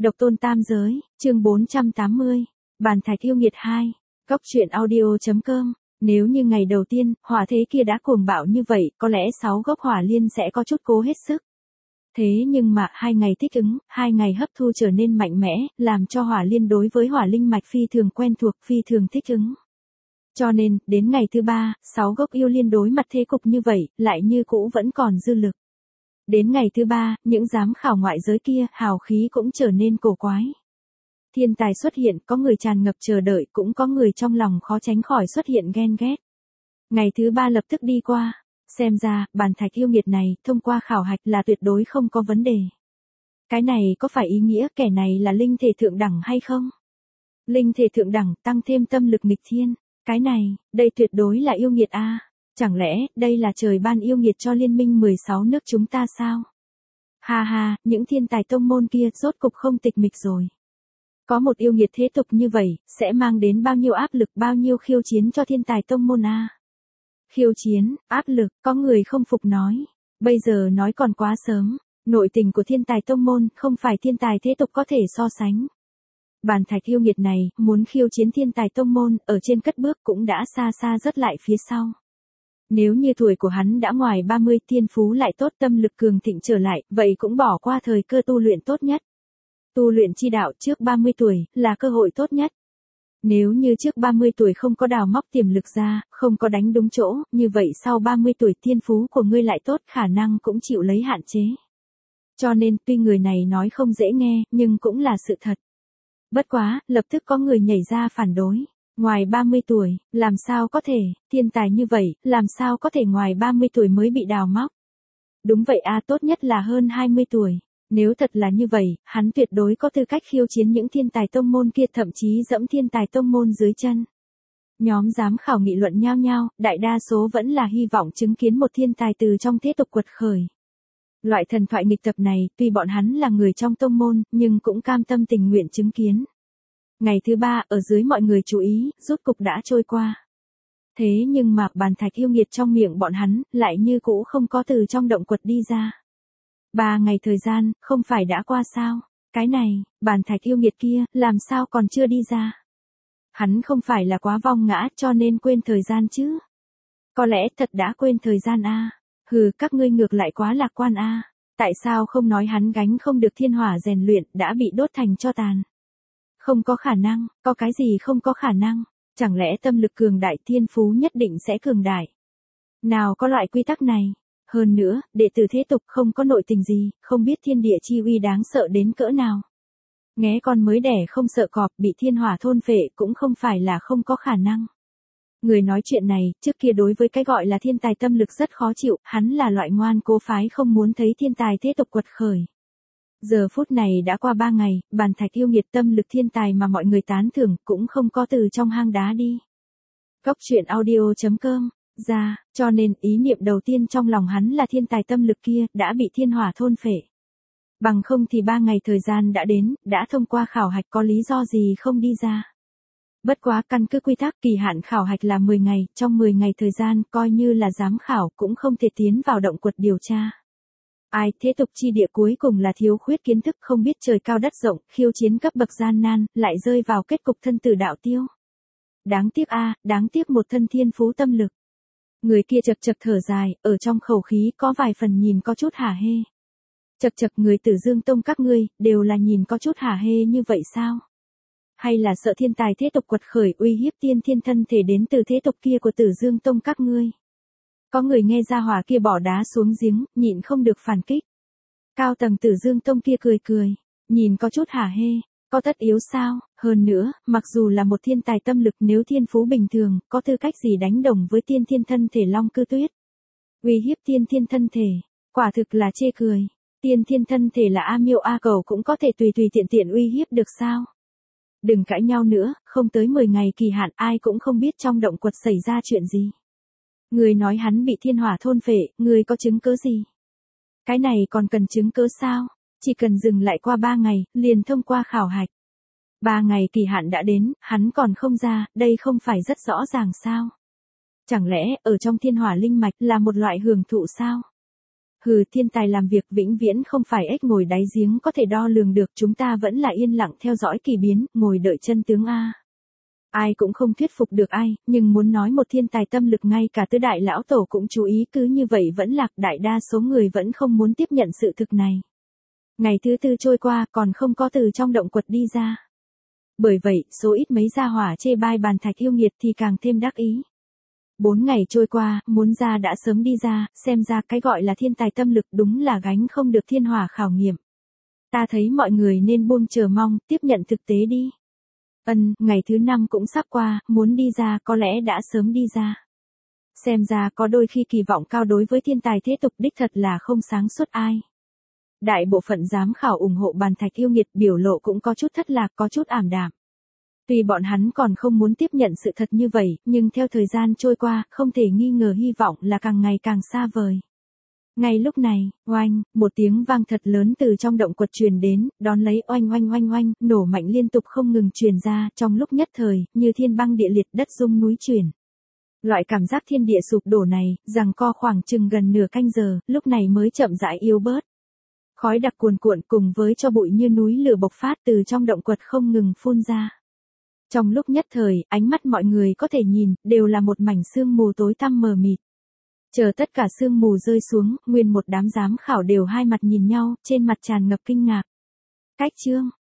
Độc tôn tam giới, chương 480, Bàn thạch yêu nghiệt 2, Góc truyện audio.com. Nếu như ngày đầu tiên, hỏa thế kia đã cuồng bạo như vậy, có lẽ 6 gốc hỏa liên sẽ có chút cố hết sức. Thế nhưng mà 2 ngày thích ứng, 2 ngày hấp thu trở nên mạnh mẽ, làm cho hỏa liên đối với hỏa linh mạch phi thường quen thuộc, phi thường thích ứng. Cho nên, đến ngày thứ 3, 6 gốc yêu liên đối mặt thế cục như vậy, lại như cũ vẫn còn dư lực. Đến ngày thứ 3, những giám khảo ngoại giới kia, hào khí cũng trở nên cổ quái. Thiên tài xuất hiện, có người tràn ngập chờ đợi, cũng có người trong lòng khó tránh khỏi xuất hiện ghen ghét. Ngày thứ 3 lập tức đi qua, xem ra, bàn thạch yêu nghiệt này, thông qua khảo hạch là tuyệt đối không có vấn đề. Cái này có phải ý nghĩa kẻ này là linh thể thượng đẳng hay không? Linh thể thượng đẳng, tăng thêm tâm lực nghịch thiên. Cái này, đây tuyệt đối là yêu nghiệt a. Chẳng lẽ, đây là trời ban yêu nghiệt cho liên minh 16 nước chúng ta sao? Ha ha, những thiên tài tông môn kia rốt cục không tịch mịch rồi. Có một yêu nghiệt thế tục như vậy, sẽ mang đến bao nhiêu áp lực, bao nhiêu khiêu chiến cho thiên tài tông môn a. Khiêu chiến, áp lực, có người không phục nói. Bây giờ nói còn quá sớm, nội tình của thiên tài tông môn không phải thiên tài thế tục có thể so sánh. Bàn thạch yêu nghiệt này, muốn khiêu chiến thiên tài tông môn, ở trên cất bước cũng đã xa xa rất lại phía sau. Nếu như tuổi của hắn đã ngoài 30, thiên phú lại tốt, tâm lực cường thịnh trở lại, vậy cũng bỏ qua thời cơ tu luyện tốt nhất. Tu luyện chi đạo trước 30 tuổi, là cơ hội tốt nhất. Nếu như trước 30 tuổi không có đào móc tiềm lực ra, không có đánh đúng chỗ, như vậy sau 30 tuổi thiên phú của ngươi lại tốt, khả năng cũng chịu lấy hạn chế. Cho nên, tuy người này nói không dễ nghe, nhưng cũng là sự thật. Bất quá, lập tức có người nhảy ra phản đối. Ngoài 30 tuổi, làm sao có thể, thiên tài như vậy, làm sao có thể ngoài 30 tuổi mới bị đào móc? Đúng vậy a, tốt nhất là hơn 20 tuổi. Nếu thật là như vậy, hắn tuyệt đối có tư cách khiêu chiến những thiên tài tông môn kia, thậm chí dẫm thiên tài tông môn dưới chân. Nhóm giám khảo nghị luận nhao nhao, đại đa số vẫn là hy vọng chứng kiến một thiên tài từ trong thế tục quật khởi. Loại thần thoại nghịch tập này, tuy bọn hắn là người trong tông môn, nhưng cũng cam tâm tình nguyện chứng kiến. Ngày thứ 3, ở dưới mọi người chú ý, rốt cục đã trôi qua. Thế nhưng mà, bàn thạch yêu nghiệt trong miệng bọn hắn, lại như cũ không có từ trong động quật đi ra. 3 ngày thời gian, không phải đã qua sao? Cái này, bàn thạch yêu nghiệt kia, làm sao còn chưa đi ra? Hắn không phải là quá vong ngã cho nên quên thời gian chứ? Có lẽ thật đã quên thời gian a. Hừ, các ngươi ngược lại quá lạc quan a. Tại sao không nói hắn gánh không được thiên hỏa rèn luyện, đã bị đốt thành tro tàn? Không có khả năng, có cái gì không có khả năng? Chẳng lẽ tâm lực cường đại, thiên phú nhất định sẽ cường đại? Nào có loại quy tắc này? Hơn nữa, đệ tử thế tục không có nội tình gì, không biết thiên địa chi uy đáng sợ đến cỡ nào. Nghé con mới đẻ không sợ cọp, bị thiên hỏa thôn phệ cũng không phải là không có khả năng. Người nói chuyện này, trước kia đối với cái gọi là thiên tài tâm lực rất khó chịu, hắn là loại ngoan cố phái không muốn thấy thiên tài thế tục quật khởi. Giờ phút này đã qua 3 ngày, bàn thạch yêu nghiệt tâm lực thiên tài mà mọi người tán thưởng, cũng không có từ trong hang đá đi. Góc truyện audio.com ra, cho nên ý niệm đầu tiên trong lòng hắn là thiên tài tâm lực kia, đã bị thiên hỏa thôn phệ. Bằng không thì 3 ngày thời gian đã đến, đã thông qua khảo hạch, có lý do gì không đi ra. Bất quá căn cứ quy tắc kỳ hạn khảo hạch là 10 ngày, trong 10 ngày thời gian, coi như là giám khảo cũng không thể tiến vào động quật điều tra. Ai thế tục chi địa cuối cùng là thiếu khuyết kiến thức, không biết trời cao đất rộng, khiêu chiến cấp bậc gian nan, lại rơi vào kết cục thân tử đạo tiêu. Đáng tiếc a, đáng tiếc một thân thiên phú tâm lực. Người kia chật chật thở dài, ở trong khẩu khí có vài phần nhìn có chút hả hê. Chật chật, người Tử Dương Tông các ngươi, đều là nhìn có chút hả hê như vậy sao? Hay là sợ thiên tài thế tục quật khởi uy hiếp tiên thiên thân thể đến từ thế tục kia của Tử Dương Tông các ngươi? Có người nghe ra hỏa kia bỏ đá xuống giếng, nhịn không được phản kích. Cao tầng Tử Dương Tông kia cười cười, nhìn có chút hả hê, có tất yếu sao? Hơn nữa, mặc dù là một thiên tài tâm lực, nếu thiên phú bình thường, có tư cách gì đánh đồng với tiên thiên thân thể Long Cư Tuyết? Uy hiếp tiên thiên thân thể, quả thực là chê cười. Tiên thiên thân thể là A Miêu A Cầu cũng có thể tùy tùy tiện tiện uy hiếp được sao? Đừng cãi nhau nữa, không tới 10 ngày kỳ hạn ai cũng không biết trong động quật xảy ra chuyện gì. Người nói hắn bị thiên hỏa thôn phệ, người có chứng cứ gì? Cái này còn cần chứng cứ sao? Chỉ cần dừng lại qua 3 ngày, liền thông qua khảo hạch. 3 ngày kỳ hạn đã đến, hắn còn không ra, đây không phải rất rõ ràng sao? Chẳng lẽ, ở trong thiên hỏa linh mạch là một loại hưởng thụ sao? Hừ, thiên tài làm việc vĩnh viễn không phải ếch ngồi đáy giếng có thể đo lường được, chúng ta vẫn là yên lặng theo dõi kỳ biến, ngồi đợi chân tướng a. Ai cũng không thuyết phục được ai, nhưng muốn nói một thiên tài tâm lực ngay cả tứ đại lão tổ cũng chú ý, cứ như vậy vẫn lạc, đại đa số người vẫn không muốn tiếp nhận sự thực này. Ngày thứ tư trôi qua còn không có từ trong động quật đi ra. Bởi vậy, số ít mấy gia hỏa chê bai bàn thạch yêu nghiệt thì càng thêm đắc ý. 4 ngày trôi qua, muốn ra đã sớm đi ra, xem ra cái gọi là thiên tài tâm lực đúng là gánh không được thiên hỏa khảo nghiệm. Ta thấy mọi người nên buông chờ mong, tiếp nhận thực tế đi. Ngày thứ 5 cũng sắp qua, muốn đi ra có lẽ đã sớm đi ra. Xem ra có đôi khi kỳ vọng cao đối với thiên tài thế tục đích thật là không sáng suốt ai. Đại bộ phận giám khảo ủng hộ bàn thạch yêu nghiệt biểu lộ cũng có chút thất lạc, có chút ảm đạm. Tuy bọn hắn còn không muốn tiếp nhận sự thật như vậy, nhưng theo thời gian trôi qua, không thể nghi ngờ hy vọng là càng ngày càng xa vời. Ngay lúc này, oanh, một tiếng vang thật lớn từ trong động quật truyền đến, đón lấy oanh oanh oanh oanh, nổ mạnh liên tục không ngừng truyền ra, trong lúc nhất thời, như thiên băng địa liệt, đất rung núi chuyển. Loại cảm giác thiên địa sụp đổ này, giằng co khoảng chừng gần nửa canh giờ, lúc này mới chậm rãi yếu bớt. Khói đặc cuồn cuộn cùng với cho bụi như núi lửa bộc phát từ trong động quật không ngừng phun ra. Trong lúc nhất thời, ánh mắt mọi người có thể nhìn, đều là một mảnh sương mù tối tăm mờ mịt. Chờ tất cả sương mù rơi xuống, nguyên một đám giám khảo đều hai mặt nhìn nhau, trên mặt tràn ngập kinh ngạc. Cách chương